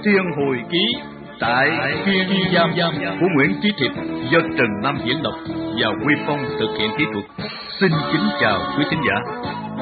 Thiên Hồi Ký tại Kiên Giam của Nguyễn Chí Thiệp do Trần Nam diễn đọc và Huy Phong thực hiện kỹ thuật. Xin kính chào quý thính giả.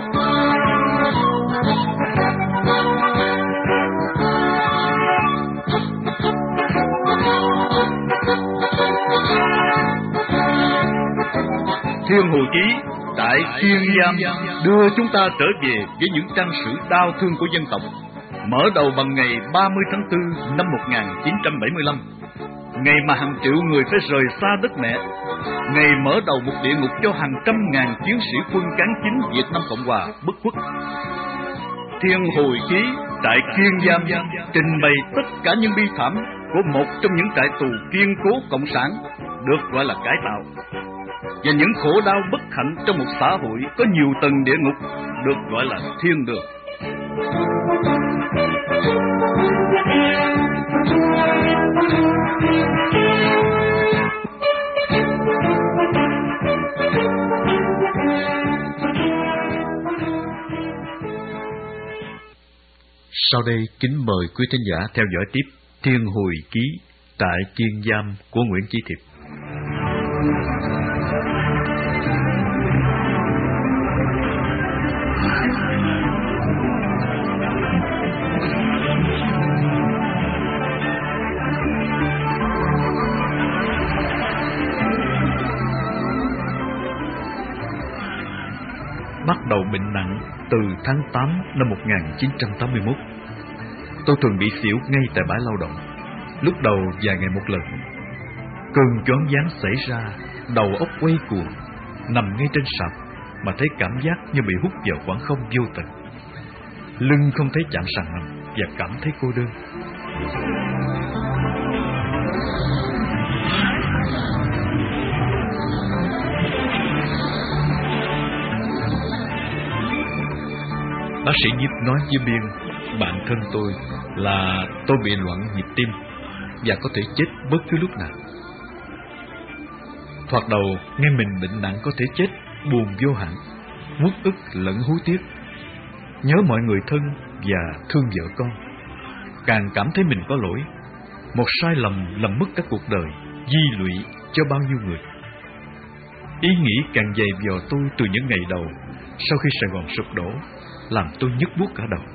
Thiên Hồi Ký tại Kiên Giam đưa chúng ta trở về với những trang sử đau thương của dân tộc. Mở đầu bằng ngày 30 tháng 4 năm 1975, ngày mà hàng triệu người phải rời xa đất mẹ, ngày mở đầu một địa ngục cho hàng trăm ngàn chiến sĩ quân cán chính Việt Nam Cộng Hòa bất khuất. Thiên Hồi Ký tại Kiên Giam trình bày tất cả những bi thảm của một trong những trại tù kiên cố cộng sản được gọi là cải tạo, và những khổ đau bất hạnh trong một xã hội có nhiều tầng địa ngục được gọi là thiên đường. Sau đây kính mời quý thính giả theo dõi tiếp Thiên Hồi Ký tại Kiên Giam của Nguyễn Chí Thiệp. Bắt đầu bệnh nặng từ tháng 8 năm 1981. Tôi thường bị xỉu ngay tại bãi lao động, lúc đầu vài ngày một lần. Cơn choáng váng xảy ra, đầu óc quay cuồng, nằm ngay trên sạp mà thấy cảm giác như bị hút vào khoảng không vô tận. Lưng không thấy chạm sàn nằm và cảm thấy cô đơn. Bác sĩ Nhiếp nói với Biên, bạn thân tôi, là tôi bị loạn nhịp tim và có thể chết bất cứ lúc nào. Thoạt đầu nghe mình bệnh nặng có thể chết, buồn vô hạn, uất ức lẫn hối tiếc, nhớ mọi người thân và thương vợ con. Càng cảm thấy mình có lỗi, một sai lầm làm mất cả cuộc đời, di lụy cho bao nhiêu người. Ý nghĩ càng dày vò tôi từ những ngày đầu sau khi Sài Gòn sụp đổ, làm tôi nhức buốt cả đầu.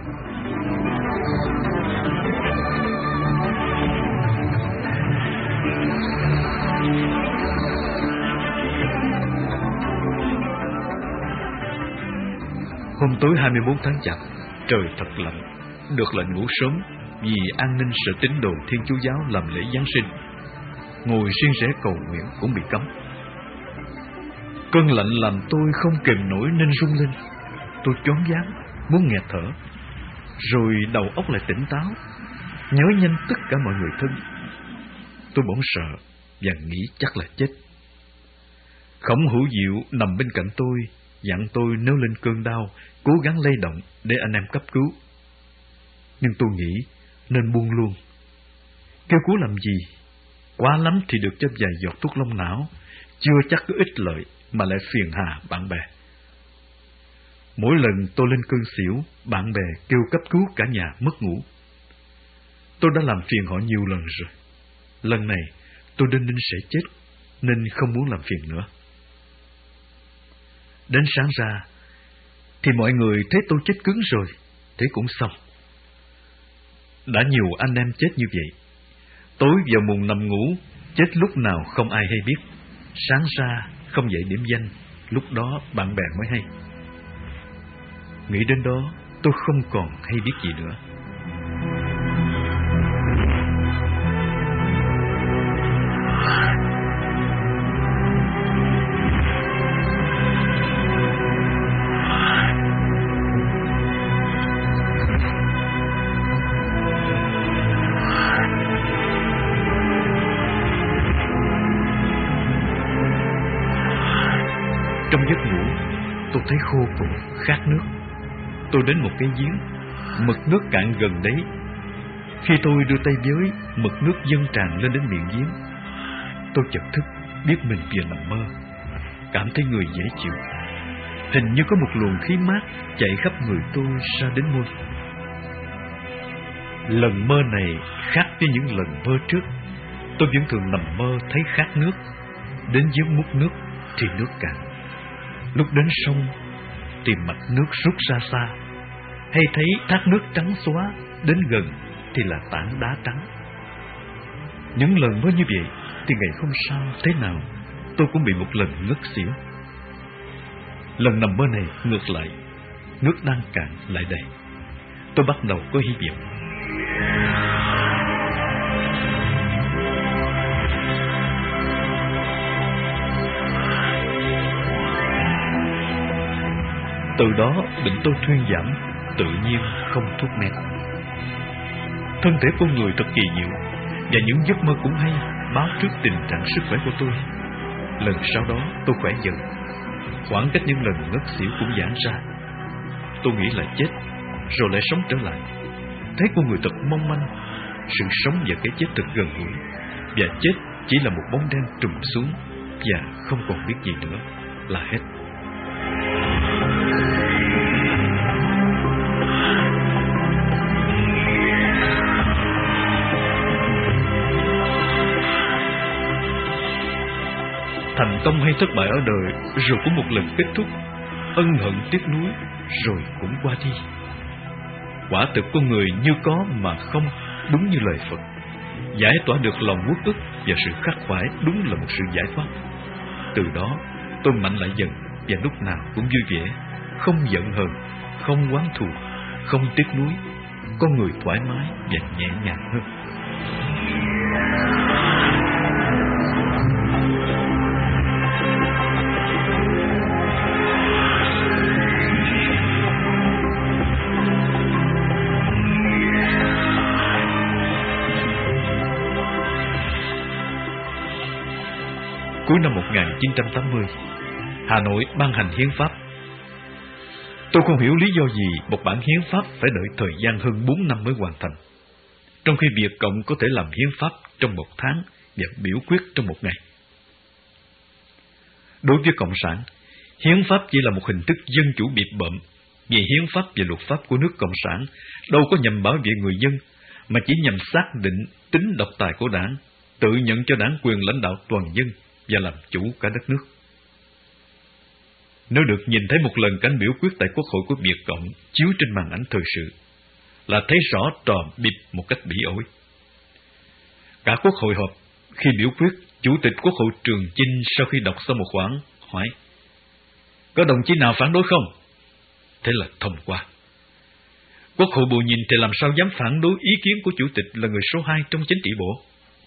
Hôm tối 21 tháng Chạp, trời thật lạnh, được lệnh ngủ sớm vì an ninh sở tín đồ Thiên Chúa giáo làm lễ Giáng sinh. Ngồi riêng rẽ cầu nguyện cũng bị cấm. Cơn lạnh làm tôi không kềm nổi nên run lên. Tôi choáng váng, muốn nghẹt thở, rồi đầu óc lại tỉnh táo, nhớ nhanh tất cả mọi người thân. Tôi bỗng sợ và nghĩ chắc là chết. Khổng Hữu Diệu nằm bên cạnh tôi, dặn tôi nếu lên cơn đau cố gắng lay động để anh em cấp cứu. Nhưng tôi nghĩ nên buông luôn. Kêu cứu làm gì? Quá lắm thì được cho vài giọt thuốc long não, chưa chắc có ích lợi mà lại phiền hà bạn bè. Mỗi lần tôi lên cơn xỉu, bạn bè kêu cấp cứu cả nhà mất ngủ. Tôi đã làm phiền họ nhiều lần rồi. Lần này tôi đinh ninh sẽ chết, nên không muốn làm phiền nữa. Đến sáng ra thì mọi người thấy tôi chết cứng rồi, thế cũng xong. Đã nhiều anh em chết như vậy. Tối vào mùng nằm ngủ, chết lúc nào không ai hay biết. Sáng ra không dậy điểm danh, lúc đó bạn bè mới hay. Nghĩ đến đó, tôi không còn hay biết gì nữa. Trong giấc ngủ, tôi thấy khô cùng, khát nước. Tôi đến một cái giếng, mực nước cạn gần đấy. Khi tôi đưa tay với, mực nước dâng tràn lên đến miệng giếng. Tôi chợt thức, biết mình vừa nằm mơ, cảm thấy người dễ chịu. Hình như có một luồng khí mát chạy khắp người tôi ra đến môi. Lần mơ này khác với những lần mơ trước. Tôi vẫn thường nằm mơ thấy khát nước, đến dưới múc nước thì nước cạn. Lúc đến sông thì mặt nước rút ra xa, hay thấy thác nước trắng xóa, đến gần thì là tảng đá trắng. Những lần mơ như vậy thì ngày hôm sau thế nào tôi cũng bị một lần ngất xỉu. Lần nằm mơ này ngược lại, nước đang cạn lại đầy. Tôi bắt đầu có hy vọng. Từ đó bệnh tôi thuyên giảm, tự nhiên không thuốc men. Thân thể con người thật kỳ diệu, và những giấc mơ cũng hay báo trước tình trạng sức khỏe của tôi. Lần sau đó tôi khỏe dần, khoảng cách những lần ngất xỉu cũng giãn ra. Tôi nghĩ là chết, rồi lại sống trở lại. Thấy con người thật mong manh, sự sống và cái chết thật gần gũi, và chết chỉ là một bóng đen trùm xuống và không còn biết gì nữa là hết. Thành công hay thất bại ở đời rồi cũng một lần kết thúc, ân hận tiếc nuối rồi cũng qua đi. Quả thực con người như có mà không, đúng như lời Phật. Giải tỏa được lòng uất ức và sự khắc khoải đúng là một sự giải thoát. Từ đó tôi mạnh lại dần, và lúc nào cũng vui vẻ, không giận hờn, không oán thù, không tiếc nuối. Con người thoải mái và nhẹ nhàng hơn. Cuối năm 1980, Hà Nội ban hành hiến pháp. Tôi không hiểu lý do gì một bản hiến pháp phải đợi thời gian hơn 4 năm mới hoàn thành, trong khi Việt Cộng có thể làm hiến pháp trong 1 tháng và biểu quyết trong 1 ngày. Đối với Cộng sản, hiến pháp chỉ là một hình thức dân chủ bịp bợm, vì hiến pháp và luật pháp của nước Cộng sản đâu có nhằm bảo vệ người dân, mà chỉ nhằm xác định tính độc tài của đảng, tự nhận cho đảng quyền lãnh đạo toàn dân và làm chủ cả đất nước. Nếu được nhìn thấy một lần cảnh biểu quyết tại Quốc hội của Việt Cộng chiếu trên màn ảnh thời sự, là thấy rõ trò bịp một cách bỉ ổi. Cả Quốc hội họp, khi biểu quyết, Chủ tịch Quốc hội Trường Chinh sau khi đọc xong một khoản hỏi: "Có đồng chí nào phản đối không?" Thế là thông qua. Quốc hội bù nhìn thì làm sao dám phản đối ý kiến của Chủ tịch là người số 2 trong chính trị bộ.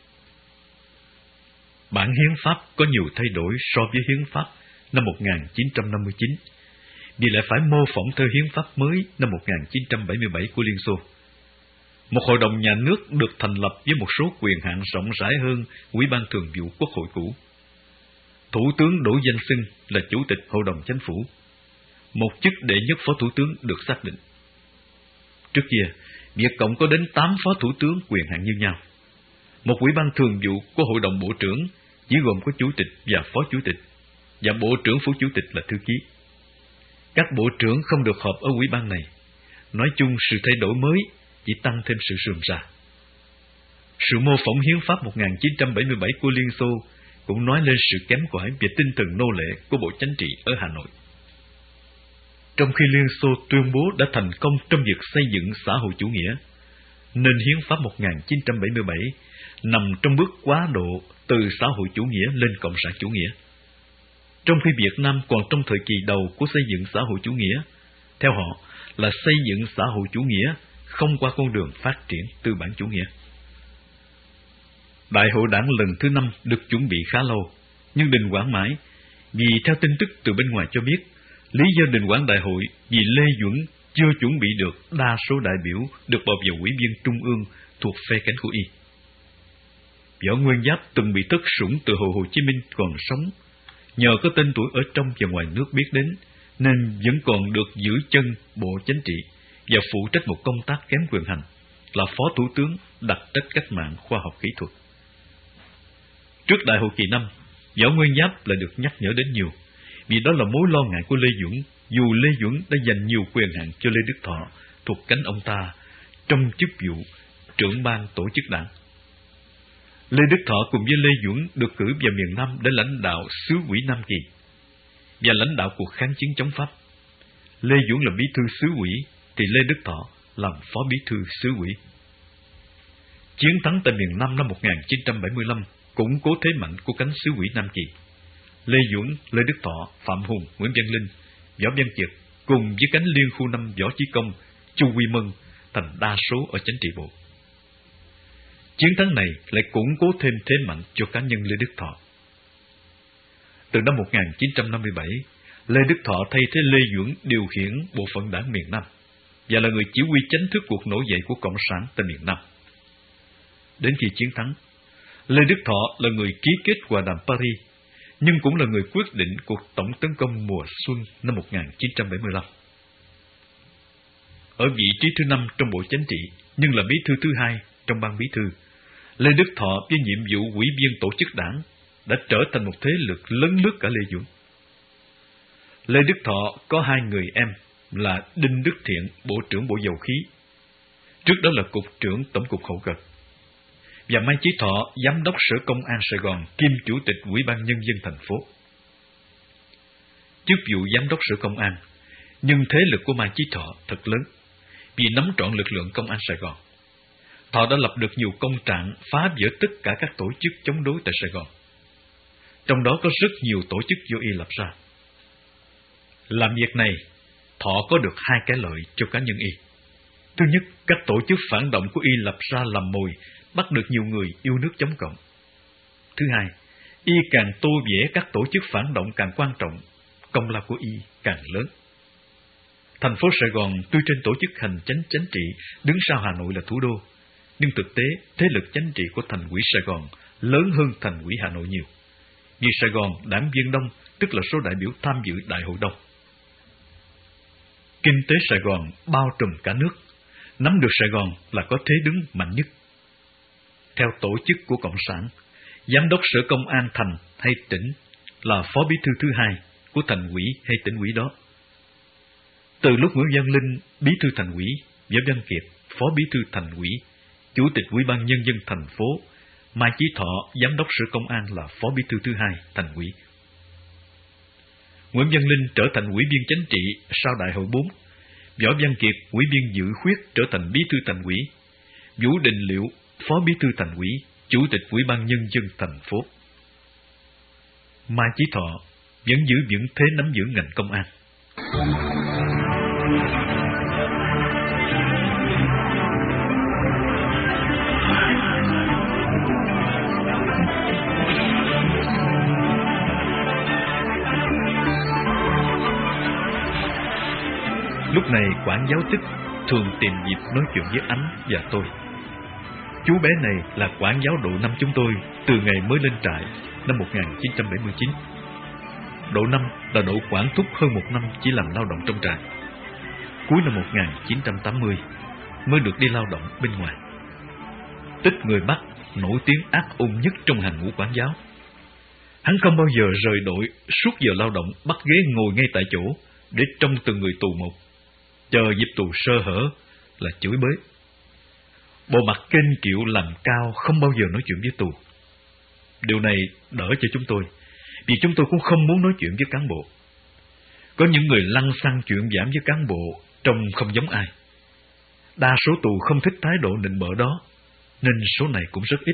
Bản hiến pháp có nhiều thay đổi so với hiến pháp năm 1959, vì lại phải mô phỏng theo hiến pháp mới năm 1977 của Liên Xô. Một hội đồng nhà nước được thành lập với một số quyền hạn rộng rãi hơn Ủy ban Thường vụ Quốc hội cũ. Thủ tướng đổi danh xưng là Chủ tịch Hội đồng Chính phủ. Một chức đệ nhất phó thủ tướng được xác định. Trước kia, Việt Cộng có đến 8 phó thủ tướng quyền hạn như nhau. Một Ủy ban Thường vụ của Hội đồng Bộ trưởng chỉ gồm có Chủ tịch và Phó Chủ tịch, và Bộ trưởng Phủ Chủ tịch là thư ký. Các bộ trưởng không được họp ở ủy ban này. Nói chung, sự thay đổi mới chỉ tăng thêm sự rườm rà. Sự mô phỏng hiến pháp 1977 của Liên Xô cũng nói lên sự kém cỏi về tinh thần nô lệ của Bộ Chính trị ở Hà Nội. Trong khi Liên Xô tuyên bố đã thành công trong việc xây dựng xã hội chủ nghĩa, nên hiến pháp 1977 nằm trong bước quá độ từ xã hội chủ nghĩa lên cộng sản chủ nghĩa. Trong khi Việt Nam còn trong thời kỳ đầu của xây dựng xã hội chủ nghĩa, theo họ là xây dựng xã hội chủ nghĩa không qua con đường phát triển tư bản chủ nghĩa. Đại hội đảng lần thứ 5 được chuẩn bị khá lâu, nhưng đình hoãn mãi, vì theo tin tức từ bên ngoài cho biết, lý do đình hoãn đại hội vì Lê Duẩn chưa chuẩn bị được đa số đại biểu được bầu vào ủy viên trung ương thuộc phe cánh của Y. Võ Nguyên Giáp từng bị thất sủng từ hồi Hồ Chí Minh còn sống, nhờ có tên tuổi ở trong và ngoài nước biết đến, nên vẫn còn được giữ chân Bộ Chính trị và phụ trách một công tác kém quyền hành, là Phó Thủ tướng đặc trách cách mạng khoa học kỹ thuật. Trước đại hội kỳ 5, Võ Nguyên Giáp lại được nhắc nhở đến nhiều, vì đó là mối lo ngại của Lê Duẩn, dù Lê Duẩn đã dành nhiều quyền hạn cho Lê Đức Thọ thuộc cánh ông ta trong chức vụ trưởng ban tổ chức đảng. Lê Đức Thọ cùng với Lê Duẩn được cử vào miền Nam để lãnh đạo xứ ủy Nam Kỳ và lãnh đạo cuộc kháng chiến chống Pháp. Lê Duẩn làm bí thư xứ ủy, thì Lê Đức Thọ làm phó bí thư xứ ủy. Chiến thắng tại miền Nam năm 1975 củng cố thế mạnh của cánh xứ ủy Nam Kỳ. Lê Duẩn, Lê Đức Thọ, Phạm Hùng, Nguyễn Văn Linh, Võ Văn Kiệt cùng với cánh liên khu 5 Võ Chí Công, Chu Quy Mân thành đa số ở chánh trị bộ. Chiến thắng này lại củng cố thêm thế mạnh cho cá nhân Lê Đức Thọ. Từ năm 1957, Lê Đức Thọ thay thế Lê Duẩn điều khiển bộ phận đảng miền Nam và là người chỉ huy chính thức cuộc nổi dậy của Cộng sản tại miền Nam. Đến khi chiến thắng, Lê Đức Thọ là người ký kết hòa đàm Paris, nhưng cũng là người quyết định cuộc tổng tấn công mùa xuân năm 1975. Ở vị trí thứ 5 trong bộ chính trị, nhưng là bí thư thứ 2 trong ban bí thư, Lê Đức Thọ với nhiệm vụ ủy viên tổ chức đảng đã trở thành một thế lực lấn lướt cả Lê Duẩn. Lê Đức Thọ có hai người em là Đinh Đức Thiện, Bộ trưởng Bộ Dầu khí, trước đó là Cục trưởng Tổng cục Hậu cần, và Mai Chí Thọ, Giám đốc Sở Công an Sài Gòn, kiêm Chủ tịch Ủy ban Nhân dân thành phố. Chức vụ Giám đốc Sở Công an, nhưng thế lực của Mai Chí Thọ thật lớn, vì nắm trọn lực lượng công an Sài Gòn. Thọ đã lập được nhiều công trạng phá vỡ tất cả các tổ chức chống đối tại Sài Gòn. Trong đó có rất nhiều tổ chức do y lập ra. Làm việc này, Thọ có được hai cái lợi cho cá nhân y. Thứ nhất, các tổ chức phản động của y lập ra làm mồi, bắt được nhiều người yêu nước chống cộng. Thứ hai, y càng tô vẽ các tổ chức phản động càng quan trọng, công lao của y càng lớn. Thành phố Sài Gòn tuy trên tổ chức hành chính trị đứng sau Hà Nội là thủ đô, nhưng thực tế thế lực chính trị của thành ủy Sài Gòn lớn hơn thành ủy Hà Nội nhiều. Vì Sài Gòn đảng viên đông, tức là số đại biểu tham dự đại hội đông. Kinh tế Sài Gòn bao trùm cả nước, nắm được Sài Gòn là có thế đứng mạnh nhất. Theo tổ chức của Cộng sản, Giám đốc Sở Công an thành hay tỉnh là phó bí thư thứ 2 của thành ủy hay tỉnh ủy đó. Từ lúc Nguyễn Văn Linh, bí thư thành ủy, Võ Văn Kiệt, phó bí thư thành ủy, Chủ tịch Ủy ban Nhân dân thành phố, Mai Chí Thọ, Giám đốc Sở Công an là phó bí thư thứ 2 thành ủy. Nguyễn Văn Linh trở thành ủy viên chính trị sau đại hội 4, Võ Văn Kiệt, ủy viên dự khuyết trở thành bí thư thành ủy, Vũ Đình Liệu, phó bí thư thành ủy, Chủ tịch Ủy ban Nhân dân thành phố. Mai Chí Thọ vẫn giữ vững thế nắm giữ ngành công an. Lúc này quản giáo Tích thường tìm dịp nói chuyện với Ánh và tôi. Chú bé này là quản giáo đội 5 chúng tôi từ ngày mới lên trại năm 1979. Đội 5 là đội quản thúc hơn một năm chỉ làm lao động trong trại. Cuối năm 1980 mới được đi lao động bên ngoài. Tích người Bắc nổi tiếng ác ôn nhất trong hàng ngũ quản giáo. Hắn không bao giờ rời đội, suốt giờ lao động bắt ghế ngồi ngay tại chỗ để trông từng người tù một, chờ dịp tù sơ hở là chửi bới. Bộ mặt kênh kiệu làm cao, không bao giờ nói chuyện với tù. Điều này đỡ cho chúng tôi, vì chúng tôi cũng không muốn nói chuyện với cán bộ. Có những người lăng xăng chuyện giảm với cán bộ trông không giống ai. Đa số tù không thích thái độ nịnh bợ đó, nên số này cũng rất ít.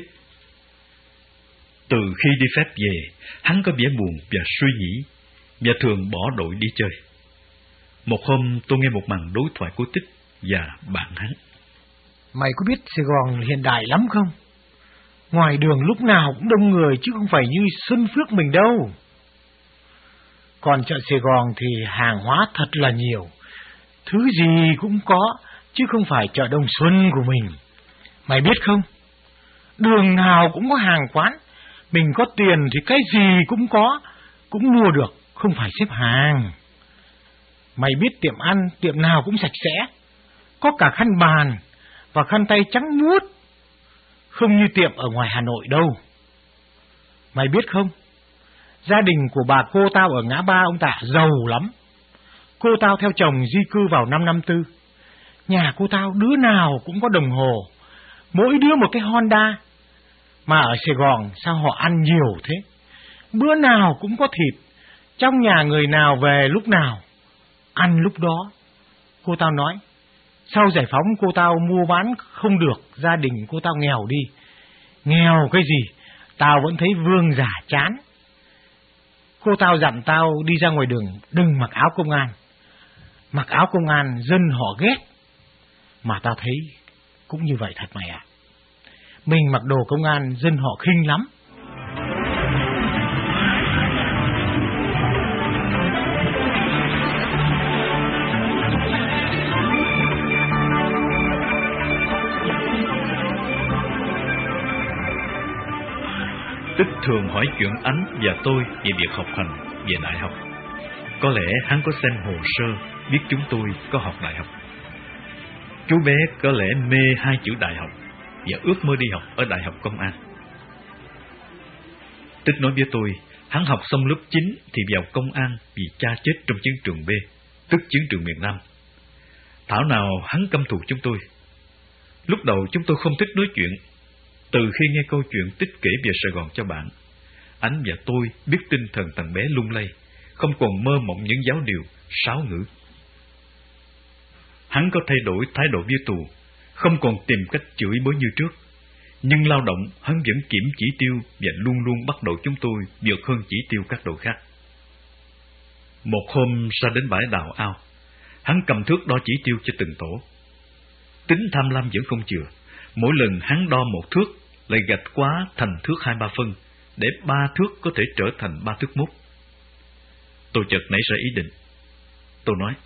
Từ khi đi phép về, hắn có vẻ buồn và suy nghĩ, và thường bỏ đội đi chơi. Một hôm tôi nghe một màn đối thoại của Tích và bạn hắn. Mày có biết Sài Gòn hiện đại lắm không? Ngoài đường lúc nào cũng đông người chứ không phải như Xuân Phước mình đâu. Còn chợ Sài Gòn thì hàng hóa thật là nhiều, thứ gì cũng có, chứ không phải chợ Đồng Xuân của mình. Mày biết không? Đường nào cũng có hàng quán, mình có tiền thì cái gì cũng có, cũng mua được, không phải xếp hàng. Mày biết tiệm ăn, tiệm nào cũng sạch sẽ, có cả khăn bàn và khăn tay trắng muốt, không như tiệm ở ngoài Hà Nội đâu. Mày biết không? Gia đình của bà cô tao ở ngã ba ông Tạ giàu lắm. Cô tao theo chồng di cư vào năm 54. Nhà cô tao đứa nào cũng có đồng hồ, mỗi đứa một cái Honda. Mà ở Sài Gòn sao họ ăn nhiều thế? Bữa nào cũng có thịt, trong nhà người nào về lúc nào, ăn lúc đó. Cô tao nói, sau giải phóng cô tao mua bán không được, gia đình cô tao nghèo đi. Nghèo cái gì, tao vẫn thấy vương giả chán. Cô tao dặn tao đi ra ngoài đường đừng mặc áo công an. Mặc áo công an dân họ ghét. Mà tao thấy cũng như vậy thật mày ạ. Mình mặc đồ công an dân họ khinh lắm. Tích thường hỏi chuyện Ánh và tôi về việc học hành, về đại học. Có lẽ hắn có xem hồ sơ, biết chúng tôi có học đại học. Chú bé có lẽ mê hai chữ đại học và ước mơ đi học ở Đại học Công an. Tích nói với tôi, hắn học xong lớp 9 thì vào công an vì cha chết trong chiến trường B, tức chiến trường miền Nam. Thảo nào hắn căm thù chúng tôi. Lúc đầu chúng tôi không thích nói chuyện. Từ khi nghe câu chuyện Tích kể về Sài Gòn cho bạn, Ánh và tôi biết tinh thần thằng bé lung lay, không còn mơ mộng những giáo điều, sáo ngữ. Hắn có thay đổi thái độ với tù, không còn tìm cách chửi bới như trước, nhưng lao động hắn vẫn kiểm chỉ tiêu và luôn luôn bắt đội chúng tôi vượt hơn chỉ tiêu các đội khác. Một hôm ra đến bãi đào ao, hắn cầm thước đo chỉ tiêu cho từng tổ. Tính tham lam vẫn không chừa, mỗi lần hắn đo một thước lại gạch quá thành thước 2-3 phân, để 3 thước có thể trở thành 3 thước mốt. Tôi chợt nảy ra ý định. Tôi nói,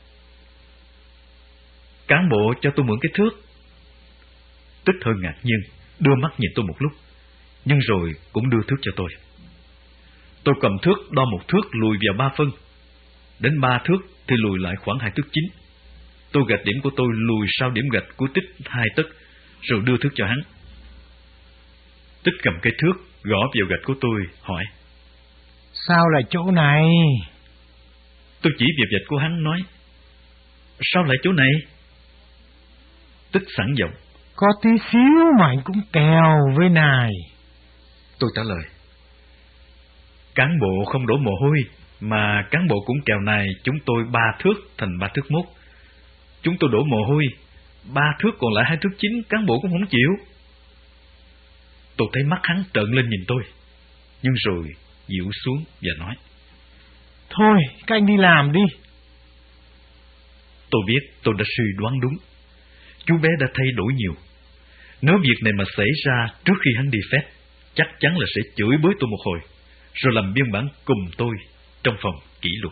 cán bộ cho tôi mượn cái thước. Tích hơi ngạc nhiên, đưa mắt nhìn tôi một lúc, nhưng rồi cũng đưa thước cho tôi. Tôi cầm thước đo một thước lùi vào 3 phân, đến 3 thước thì lùi lại khoảng 2 thước 9. Tôi gạch điểm của tôi lùi sau điểm gạch của Tích 2 tấc, rồi đưa thước cho hắn. Tích cầm cái thước gõ vào gạch của tôi, hỏi, sao lại chỗ này? Tôi chỉ vào gạch của hắn nói, sao lại chỗ này? Tích sẵn giọng, có tí xíu mà anh cũng kèo với này. Tôi trả lời, cán bộ không đổ mồ hôi, mà cán bộ cũng kèo này chúng tôi 3 thước thành 3 thước mốt. Chúng tôi đổ mồ hôi, 3 thước còn lại 2 thước 9, cán bộ cũng không chịu. Tôi thấy mắt hắn trợn lên nhìn tôi, nhưng rồi dịu xuống và nói, thôi, các anh đi làm đi. Tôi biết tôi đã suy đoán đúng. Chú bé đã thay đổi nhiều. Nếu việc này mà xảy ra trước khi hắn đi phép, chắc chắn là sẽ chửi bới tôi một hồi, rồi làm biên bản cùng tôi trong phòng kỷ luật.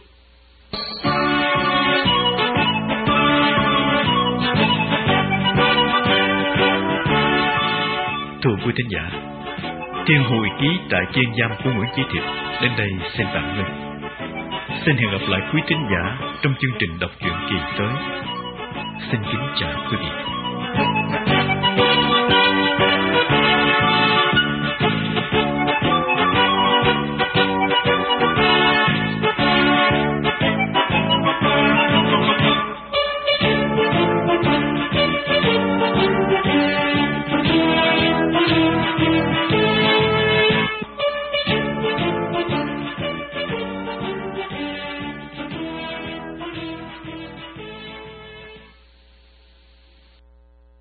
Thưa quý thính giả, Thiên Hồi ký trại chiên giam của Nguyễn Chí Thiệp đến đây xin tạm ngưng. Xin hẹn gặp lại quý thính giả trong chương trình đọc truyện kỳ tới. Xin kính chào quý vị.